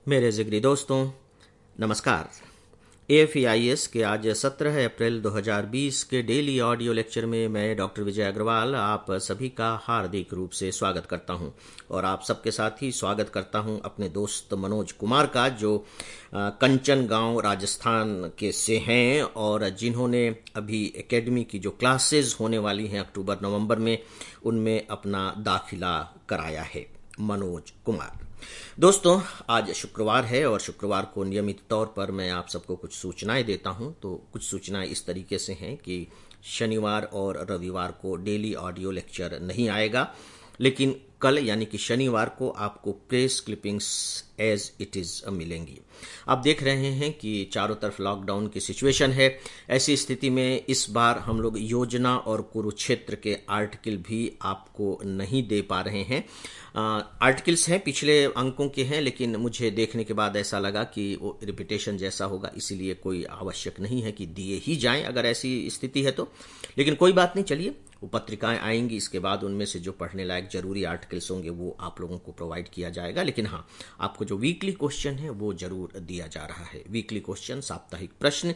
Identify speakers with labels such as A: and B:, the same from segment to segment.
A: मेरे जिगरी दोस्तों, नमस्कार। AFEIS के आज 17 अप्रैल 2020 के डेली ऑडियो लेक्चर में मैं डॉक्टर विजय अग्रवाल आप सभी का हार्दिक रूप से स्वागत करता हूं और आप सबके साथ ही स्वागत करता हूं अपने दोस्त मनोज कुमार का, जो कंचन गांव राजस्थान के से हैं और जिन्होंने अभी एकेडमी की जो क्लासेस होने वाली हैं अक्टूबर नवंबर में, उनमें अपना दाखिला कराया है। मनोज कुमार। दोस्तों, आज शुक्रवार है और शुक्रवार को नियमित तौर पर मैं आप सबको कुछ सूचनाएं देता हूं। तो कुछ सूचनाएं इस तरीके से हैं कि शनिवार और रविवार को डेली ऑडियो लेक्चर नहीं आएगा, लेकिन कल यानी कि शनिवार को आपको press clippings as it is मिलेंगी। आप देख रहे हैं कि चारों तरफ लॉकडाउन की सिचुएशन है। ऐसी स्थिति में इस बार हम लोग योजना और कुरुक्षेत्र के आर्टिकल भी आपको नहीं दे पा रहे हैं। आर्टिकल्स हैं, पिछले अंकों के हैं, लेकिन मुझे देखने के बाद ऐसा लगा कि वो रिपीटेशन जैसा होगा, इसीलिए कोई आवश्यक नहीं है कि दिए ही जाएं अगर ऐसी स्थिति है तो। लेकिन कोई बात नहीं, चलिए वो पत्रिकाएं आएंगी, इसके बाद उनमें से जो पढ़ने लायक जरूरी आर्टिकल्स होंगे वो आप लोगों को प्रोवाइड किया जाएगा। लेकिन हाँ, आपको जो वीकली क्वेश्चन है वो जरूर दिया जा रहा है। वीकली क्वेश्चन, साप्ताहिक प्रश्न,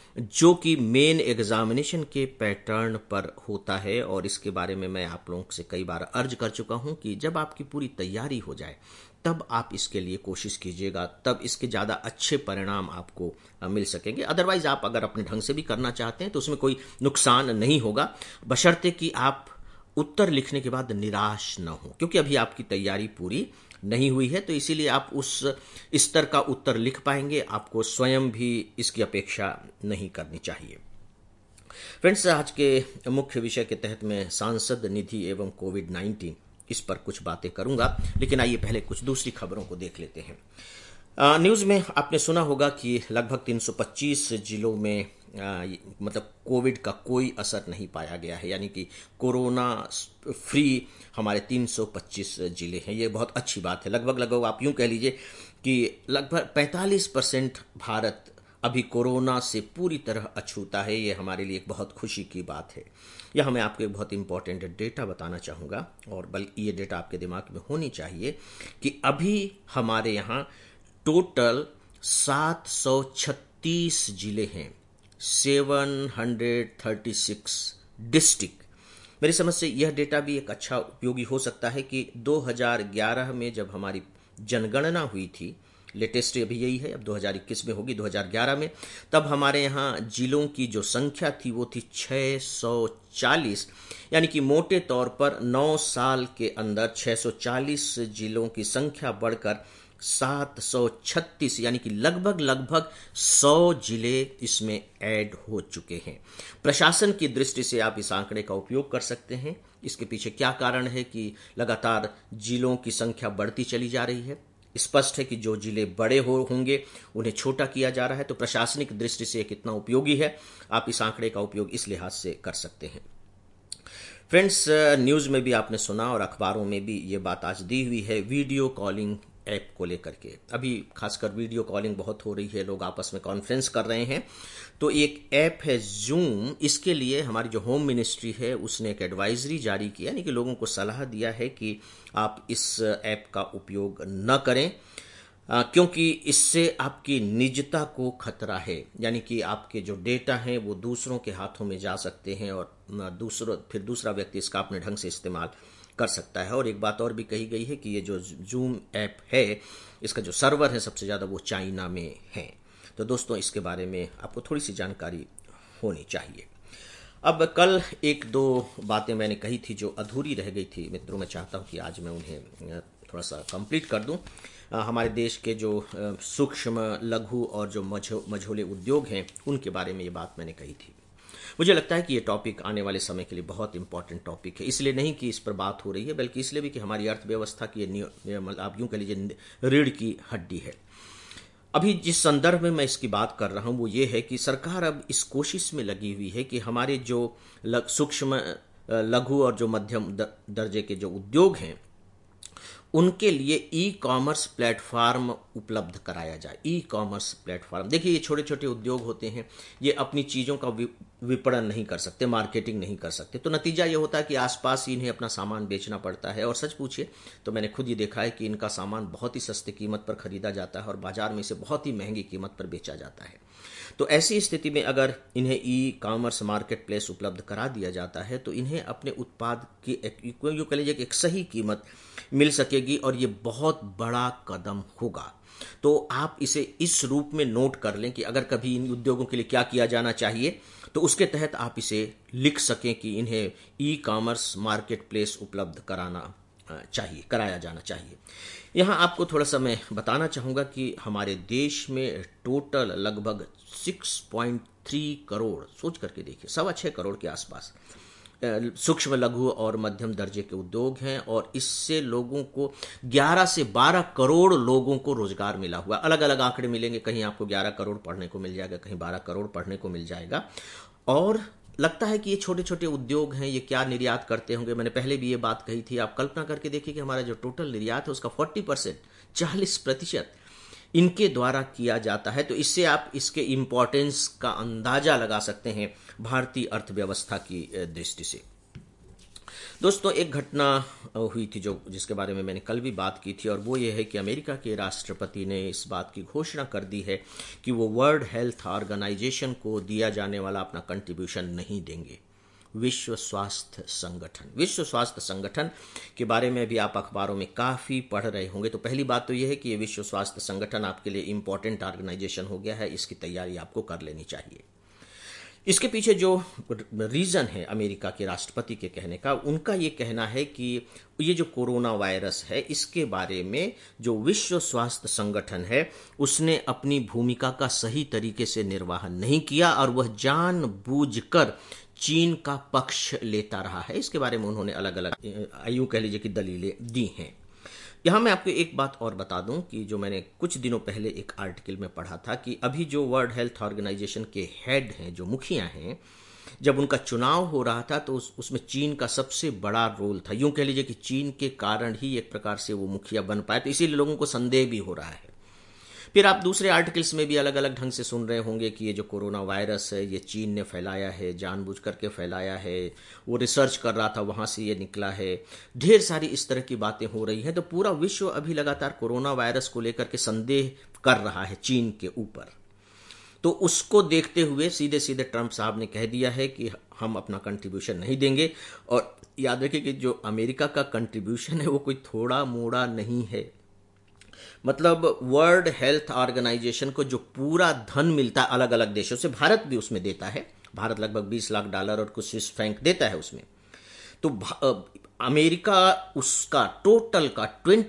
A: जो कि मेन एग्जामिनेशन के पैटर्न पर होता है। और इसके बारे में मैं आप लोगों से कई बार अर्ज कर चुका हूं कि जब आपकी पूरी तैयारी हो जाए तब आप इसके लिए कोशिश कीजिएगा, तब इसके ज़्यादा अच्छे परिणाम आपको मिल सकेंगे। अदरवाइज आप अगर अपने ढंग से भी करना चाहते हैं तो उसमें कोई नुकसान नहीं होगा, बशर्ते कि आप उत्तर लिखने के बाद निराश न हो, क्योंकि अभी आपकी तैयारी पूरी नहीं हुई है। तो इसीलिए आप उस स्तर का उत्तर लिख पाएंगे, आपको स्वयं भी इसकी अपेक्षा नहीं करनी चाहिए। फ्रेंड्स, आज के मुख्य विषय के तहत मैं सांसद निधि एवं कोविड-19 इस पर कुछ बातें करूंगा, लेकिन आइए पहले कुछ दूसरी खबरों को देख लेते हैं। न्यूज़ में आपने सुना होगा कि लगभग 325 जिलों में मतलब कोविड का कोई असर नहीं पाया गया है, यानी कि कोरोना फ्री हमारे 325 जिले हैं। ये बहुत अच्छी बात है। लगभग आप यूं कह लीजिए कि लगभग 45% भारत अभी कोरोना से पूरी तरह अछूता है। ये हमारे लिए एक बहुत खुशी की बात है। यह मैं आपको एक बहुत इंपॉर्टेंट डेटा बताना चाहूँगा, और बल्कि ये डेटा आपके दिमाग में होनी चाहिए कि अभी हमारे यहाँ टोटल 736 जिले हैं, 736 डिस्ट्रिक्ट। मेरी समझ से यह डेटा भी एक अच्छा उपयोगी हो सकता है कि 2011 में जब हमारी जनगणना हुई थी, लेटेस्ट अभी यही है, अब 2021 में होगी, 2011 में तब हमारे यहाँ जिलों की जो संख्या थी वो थी 640, यानी कि मोटे तौर पर 9 साल के अंदर 640 जिलों की संख्या बढ़कर 736, यानी कि लगभग 100 जिले इसमें ऐड हो चुके हैं। प्रशासन की दृष्टि से आप इस आंकड़े का उपयोग कर सकते हैं। इसके पीछे क्या कारण है कि लगातार जिलों की संख्या बढ़ती चली जा रही है? स्पष्ट है कि जो जिले बड़े होंगे उन्हें छोटा किया जा रहा है। तो प्रशासनिक दृष्टि से कितना उपयोगी है, आप इस आंकड़े का उपयोग इस लिहाज से कर सकते हैं। फ्रेंड्स, न्यूज़ में भी आपने सुना और अखबारों में भी ये बात आज दी हुई है वीडियो कॉलिंग ऐप को लेकर के। अभी खासकर वीडियो कॉलिंग बहुत हो रही है, लोग आपस में कॉन्फ्रेंस कर रहे हैं। तो एक ऐप है जूम, इसके लिए हमारी जो होम मिनिस्ट्री है उसने एक एडवाइजरी जारी किया, यानी कि लोगों को सलाह दिया है कि आप इस ऐप का उपयोग न करें, क्योंकि इससे आपकी निजता को खतरा है। यानी कि आपके जो डेटा हैं वो दूसरों के हाथों में जा सकते हैं और दूसरा व्यक्ति इसका अपने ढंग से इस्तेमाल कर सकता है। और एक बात और भी कही गई है कि ये जो जूम ऐप है, इसका जो सर्वर है सबसे ज़्यादा वो चाइना में है। तो दोस्तों, इसके बारे में आपको थोड़ी सी जानकारी होनी चाहिए। अब कल एक दो बातें मैंने कही थी जो अधूरी रह गई थी मित्रों, मैं चाहता हूँ कि आज मैं उन्हें थोड़ा सा कंप्लीट कर दूं। हमारे देश के जो सूक्ष्म, लघु और जो मझोले उद्योग हैं उनके बारे में ये बात मैंने कही थी। मुझे लगता है कि ये टॉपिक आने वाले समय के लिए बहुत इंपॉर्टेंट टॉपिक है। इसलिए नहीं कि इस पर बात हो रही है, बल्कि इसलिए भी कि हमारी अर्थव्यवस्था की आप यूं कह लीजिए रीढ़ की हड्डी है। अभी जिस संदर्भ में मैं इसकी बात कर रहा हूं वो ये है कि सरकार अब इस कोशिश में लगी हुई है कि हमारे जो सूक्ष्म, लघु और जो मध्यम दर्जे के जो उद्योग हैं उनके लिए ई कॉमर्स प्लेटफॉर्म उपलब्ध कराया जाए। ई कॉमर्स प्लेटफॉर्म, देखिए ये छोटे छोटे उद्योग होते हैं, ये अपनी चीज़ों का विपणन नहीं कर सकते, मार्केटिंग नहीं कर सकते, तो नतीजा ये होता है कि आसपास इन्हें अपना सामान बेचना पड़ता है। और सच पूछिए तो मैंने खुद ये देखा है कि इनका सामान बहुत ही सस्ती कीमत पर खरीदा जाता है और बाजार में इसे बहुत ही महंगी कीमत पर बेचा जाता है। तो ऐसी स्थिति में अगर इन्हें ई कॉमर्स मार्केट प्लेस उपलब्ध करा दिया जाता है तो इन्हें अपने उत्पाद की यूँ कह लीजिए एक सही कीमत मिल सकेगी और ये बहुत बड़ा कदम होगा। तो आप इसे इस रूप में नोट कर लें कि अगर कभी इन उद्योगों के लिए क्या किया जाना चाहिए तो उसके तहत आप इसे लिख सकें कि इन्हें ई कॉमर्स मार्केट प्लेस उपलब्ध कराया जाना चाहिए। यहाँ आपको थोड़ा सा मैं बताना चाहूँगा कि हमारे देश में टोटल लगभग 6.3 करोड़, सोच करके देखिए 6.25 करोड़ के आसपास सूक्ष्म लघु और मध्यम दर्जे के उद्योग हैं और इससे लोगों को 11 से 12 करोड़ लोगों को रोजगार मिला हुआ। अलग अलग आंकड़े मिलेंगे, कहीं आपको 11 करोड़ पढ़ने को मिल जाएगा, कहीं 12 करोड़ पढ़ने को मिल जाएगा। और लगता है कि ये छोटे छोटे उद्योग हैं, ये क्या निर्यात करते होंगे। मैंने पहले भी ये बात कही थी, आप कल्पना करके देखिए कि हमारा जो टोटल निर्यात है उसका 40%, 40% इनके द्वारा किया जाता है। तो इससे आप इसके इम्पोर्टेंस का अंदाजा लगा सकते हैं भारतीय अर्थव्यवस्था की दृष्टि से। दोस्तों, एक घटना हुई थी जिसके बारे में मैंने कल भी बात की थी और वो ये है कि अमेरिका के राष्ट्रपति ने इस बात की घोषणा कर दी है कि वो वर्ल्ड हेल्थ ऑर्गेनाइजेशन को दिया जाने वाला अपना कंट्रीब्यूशन नहीं देंगे। विश्व स्वास्थ्य संगठन के बारे में भी आप अखबारों में काफ़ी पढ़ रहे होंगे। तो पहली बात तो यह है कि ये विश्व स्वास्थ्य संगठन आपके लिए इम्पोर्टेंट ऑर्गेनाइजेशन हो गया है, इसकी तैयारी आपको कर लेनी चाहिए। इसके पीछे जो रीज़न है अमेरिका के राष्ट्रपति के कहने का, उनका ये कहना है कि ये जो कोरोना वायरस है इसके बारे में जो विश्व स्वास्थ्य संगठन है उसने अपनी भूमिका का सही तरीके से निर्वाह नहीं किया और वह जानबूझकर चीन का पक्ष लेता रहा है। इसके बारे में उन्होंने अलग अलग यूँ कह लीजिए कि दलीलें दी हैं। यहाँ मैं आपको एक बात और बता दूं कि जो मैंने कुछ दिनों पहले एक आर्टिकल में पढ़ा था कि अभी जो वर्ल्ड हेल्थ ऑर्गेनाइजेशन के हेड हैं, जो मुखिया हैं, जब उनका चुनाव हो रहा था तो उसमें चीन का सबसे बड़ा रोल था। यूँ कह लीजिए कि चीन के कारण ही एक प्रकार से वो मुखिया बन पाए, तो इसीलिए लोगों को संदेह भी हो रहा है। फिर आप दूसरे आर्टिकल्स में भी अलग अलग ढंग से सुन रहे होंगे कि ये जो कोरोना वायरस है ये चीन ने फैलाया है, जानबूझ करके फैलाया है, वो रिसर्च कर रहा था वहाँ से ये निकला है। ढेर सारी इस तरह की बातें हो रही हैं। तो पूरा विश्व अभी लगातार कोरोना वायरस को लेकर के संदेह कर रहा है चीन के ऊपर। तो उसको देखते हुए सीधे सीधे ट्रंप साहब ने कह दिया है कि हम अपना कंट्रीब्यूशन नहीं देंगे। और याद रखिए कि जो अमेरिका का कंट्रीब्यूशन है वो कोई थोड़ा मोड़ा नहीं है। मतलब वर्ल्ड हेल्थ ऑर्गेनाइजेशन को जो पूरा धन मिलता है अलग अलग देशों से, भारत भी उसमें देता है। भारत लगभग $20 लाख और कुछ स्विस फ्रैंक देता है उसमें। तो अमेरिका उसका टोटल का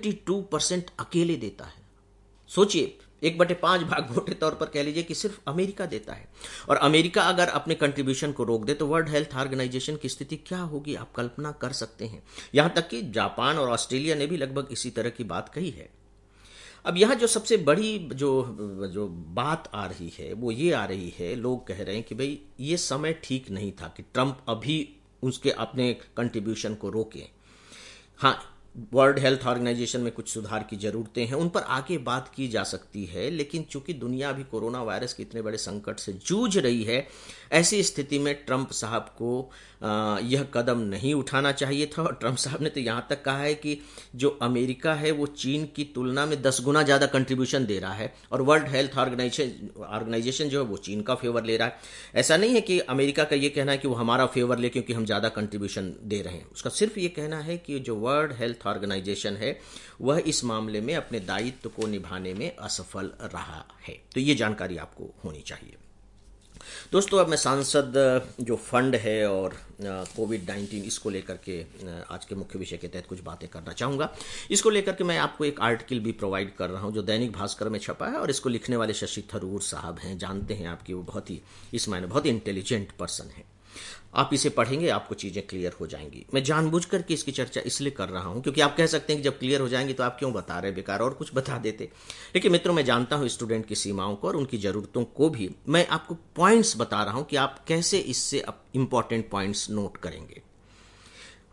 A: 22% अकेले देता है। सोचिए, 1/5 भाग मोटे तौर पर कह लीजिए कि सिर्फ अमेरिका देता है। और अमेरिका अगर अपने कंट्रीब्यूशन को रोक दे तो वर्ल्ड हेल्थ ऑर्गेनाइजेशन की स्थिति क्या होगी आप कल्पना कर सकते हैं। यहां तक कि जापान और ऑस्ट्रेलिया ने भी लगभग इसी तरह की बात कही है। अब यहाँ जो सबसे बड़ी जो बात आ रही है वो ये आ रही है, लोग कह रहे हैं कि भाई ये समय ठीक नहीं था कि ट्रंप अभी उसके अपने कंट्रीब्यूशन को रोके। हाँ, वर्ल्ड हेल्थ ऑर्गेनाइजेशन में कुछ सुधार की ज़रूरतें हैं, उन पर आगे बात की जा सकती है। लेकिन चूंकि दुनिया अभी कोरोना वायरस के इतने बड़े संकट से जूझ रही है, ऐसी स्थिति में ट्रंप साहब को यह कदम नहीं उठाना चाहिए था। और ट्रंप साहब ने तो यहाँ तक कहा है कि जो अमेरिका है वो चीन की तुलना में 10 गुना ज़्यादा कंट्रीब्यूशन दे रहा है और वर्ल्ड हेल्थ ऑर्गेनाइजेशन जो है वो चीन का फेवर ले रहा है। ऐसा नहीं है कि अमेरिका का ये कहना है कि वो हमारा फेवर ले क्योंकि हम ज़्यादा कंट्रीब्यूशन दे रहे हैं। उसका सिर्फ ये कहना है कि जो वर्ल्ड हेल्थ ऑर्गेनाइजेशन है वह इस मामले में अपने दायित्व को निभाने में असफल रहा है। तो ये जानकारी आपको होनी चाहिए। दोस्तों, अब मैं सांसद जो फंड है और कोविड-19 इसको लेकर के आज के मुख्य विषय के तहत कुछ बातें करना चाहूँगा। इसको लेकर के मैं आपको एक आर्टिकल भी प्रोवाइड कर रहा हूँ जो दैनिक भास्कर में छपा है और इसको लिखने वाले शशि थरूर साहब हैं। जानते हैं आपकी वो बहुत ही इस मायने बहुत ही इंटेलिजेंट पर्सन है। आप इसे पढ़ेंगे आपको चीज़ें क्लियर हो जाएंगी। मैं जानबूझकर के इसकी चर्चा इसलिए कर रहा हूं क्योंकि आप कह सकते हैं कि जब क्लियर हो जाएंगी तो आप क्यों बता रहे, बेकार और कुछ बता देते। लेकिन मित्रों, मैं जानता हूं स्टूडेंट की सीमाओं को और उनकी ज़रूरतों को भी। मैं आपको पॉइंट्स बता रहा हूं कि आप कैसे इससे इंपॉर्टेंट पॉइंट्स नोट करेंगे।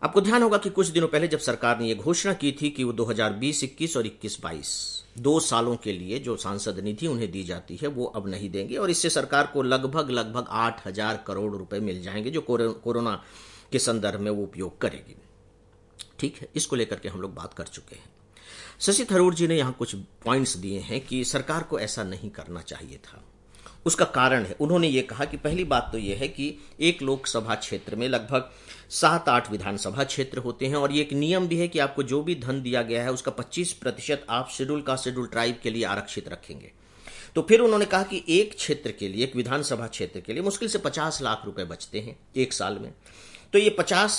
A: आपको ध्यान होगा कि कुछ दिनों पहले जब सरकार ने यह घोषणा की थी कि वो 2020-21 और 21-22 2 सालों के लिए जो सांसद निधि उन्हें दी जाती है वो अब नहीं देंगे और इससे सरकार को लगभग 8,000 करोड़ रुपए मिल जाएंगे जो कोरोना के संदर्भ में वो उपयोग करेगी। ठीक है, इसको लेकर के हम लोग बात कर चुके हैं। शशि थरूर जी ने यहां कुछ पॉइंट्स दिए हैं कि सरकार को ऐसा नहीं करना चाहिए था। उसका कारण है, उन्होंने ये कहा कि पहली बात तो ये है कि एक लोकसभा क्षेत्र में लगभग 7-8 विधानसभा क्षेत्र होते हैं और ये एक नियम भी है कि आपको जो भी धन दिया गया है उसका 25% आप शेड्यूल कास्ट शेड्यूल ट्राइब के लिए आरक्षित रखेंगे। तो फिर उन्होंने कहा कि एक क्षेत्र के लिए, एक विधानसभा क्षेत्र के लिए मुश्किल से 50 लाख रुपए बचते हैं एक साल में। तो ये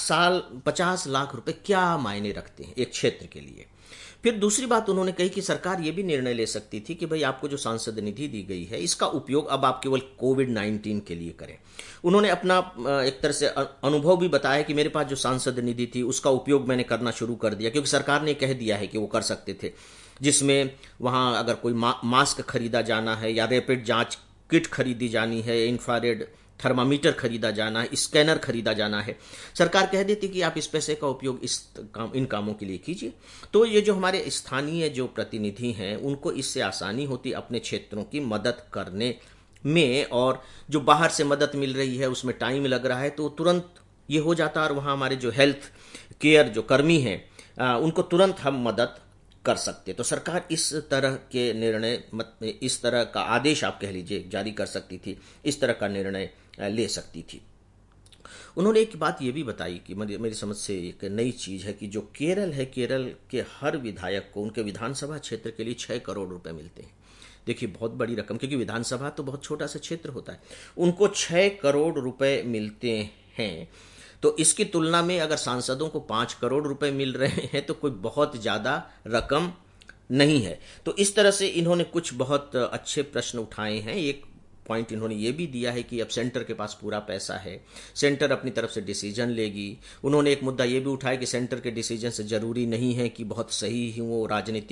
A: 50 लाख रुपए क्या मायने रखते हैं एक क्षेत्र के लिए। फिर दूसरी बात उन्होंने कही कि सरकार ये भी निर्णय ले सकती थी कि भाई आपको जो सांसद निधि दी गई है इसका उपयोग अब आप केवल कोविड-19 के लिए करें। उन्होंने अपना एक तरह से अनुभव भी बताया कि मेरे पास जो सांसद निधि थी उसका उपयोग मैंने करना शुरू कर दिया, क्योंकि सरकार ने कह दिया है कि वो कर सकते थे, जिसमें वहां अगर कोई मास्क खरीदा जाना है या रैपिड जांच किट खरीदी जानी है, इंफ्रारेड थर्मामीटर खरीदा जाना है, स्कैनर खरीदा जाना है, सरकार कह देती कि आप इस पैसे का उपयोग इन कामों के लिए कीजिए। तो ये जो हमारे स्थानीय जो प्रतिनिधि हैं उनको इससे आसानी होती अपने क्षेत्रों की मदद करने में, और जो बाहर से मदद मिल रही है उसमें टाइम लग रहा है तो तुरंत ये हो जाता है और वहाँ हमारे जो हेल्थ केयर जो कर्मी हैं उनको तुरंत हम मदद कर सकते। तो सरकार इस तरह के निर्णय, इस तरह का आदेश आप कह लीजिए जारी कर सकती थी, इस तरह का निर्णय ले सकती थी। उन्होंने एक बात ये भी बताई कि मेरी समझ से एक नई चीज है कि जो केरल है, केरल के हर विधायक को उनके विधानसभा क्षेत्र के लिए 6 करोड़ रुपए मिलते हैं। देखिए बहुत बड़ी रकम, क्योंकि विधानसभा तो बहुत छोटा सा क्षेत्र होता है, उनको 6 करोड़ रुपए मिलते हैं। तो इसकी तुलना में अगर सांसदों को 5 करोड़ रुपए मिल रहे हैं तो कोई बहुत ज्यादा रकम नहीं है। तो इस तरह से इन्होंने कुछ बहुत अच्छे प्रश्न उठाए हैं। एक पॉइंट इन्होंने ये भी दिया है कि अब सेंटर के पास पूरा पैसा है, सेंटर अपनी तरफ से डिसीजन लेगी। उन्होंने एक मुद्दा ये भी उठाया कि सेंटर के डिसीजन से जरूरी नहीं है कि बहुत सही ही वो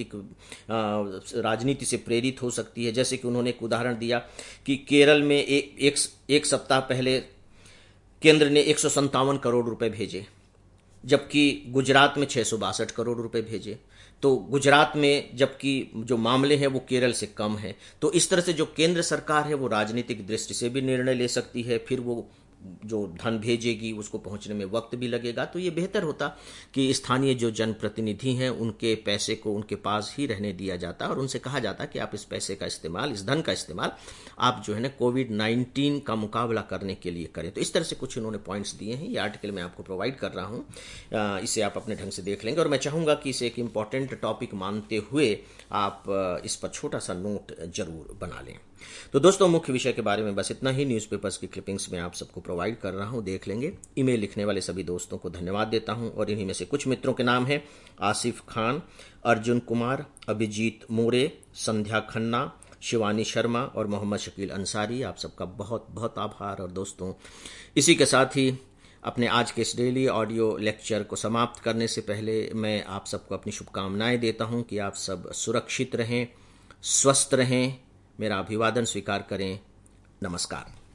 A: राजनीति से प्रेरित हो सकती है। जैसे कि उन्होंने एक उदाहरण दिया कि केरल में एक सप्ताह पहले केंद्र ने 157 करोड़ रुपए भेजे, जबकि गुजरात में 662 करोड़ रुपए भेजे। तो गुजरात में जबकि जो मामले हैं वो केरल से कम है। तो इस तरह से जो केंद्र सरकार है वो राजनीतिक दृष्टि से भी निर्णय ले सकती है, फिर वो जो धन भेजेगी उसको पहुंचने में वक्त भी लगेगा। तो ये बेहतर होता कि स्थानीय जो जनप्रतिनिधि हैं उनके पैसे को उनके पास ही रहने दिया जाता और उनसे कहा जाता कि आप इस पैसे का इस्तेमाल, इस धन का इस्तेमाल आप जो है ना कोविड-19 का मुकाबला करने के लिए करें। तो इस तरह से कुछ उन्होंने पॉइंट्स दिए हैं। ये आर्टिकल मैं आपको प्रोवाइड कर रहा हूँ, इसे आप अपने ढंग से देख लेंगे और मैं चाहूंगा कि इसे एक इम्पॉर्टेंट टॉपिक मानते हुए आप इस पर छोटा सा नोट जरूर बना लें। तो दोस्तों मुख्य विषय के बारे में बस इतना ही। न्यूज़पेपर्स की क्लिपिंग्स में आप सबको प्रोवाइड कर रहा हूं, देख लेंगे। ईमेल लिखने वाले सभी दोस्तों को धन्यवाद देता हूं और इन्हीं में से कुछ मित्रों के नाम हैं: आसिफ खान, अर्जुन कुमार, अभिजीत मोरे, संध्या खन्ना, शिवानी शर्मा और मोहम्मद शकील अंसारी। आप सबका बहुत बहुत आभार। और दोस्तों इसी के साथ ही अपने आज के इस डेली ऑडियो लेक्चर को समाप्त करने से पहले मैं आप सबको अपनी शुभकामनाएं देता हूं कि आप सब सुरक्षित रहें, स्वस्थ रहें। मेरा अभिवादन स्वीकार करें। नमस्कार।